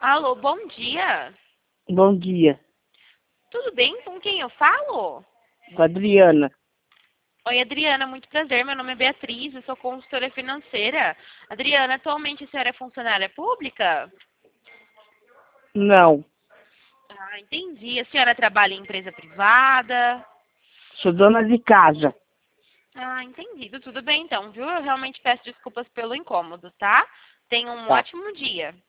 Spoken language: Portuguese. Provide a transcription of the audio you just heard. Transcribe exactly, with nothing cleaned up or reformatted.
Alô, bom dia. Bom dia, Tudo bem? Com quem eu falo? com a Adriana. Oi, Adriana, muito prazer. Meu nome é Beatriz, eu sou consultora financeira. Adriana, atualmente a senhora é funcionária pública? Não, Ah, entendi. A senhora trabalha em empresa privada? sou dona de casa. Ah, entendido. Tudo bem então, viu? Eu realmente peço desculpas pelo incômodo, tá? Tenha um Tá, ótimo dia.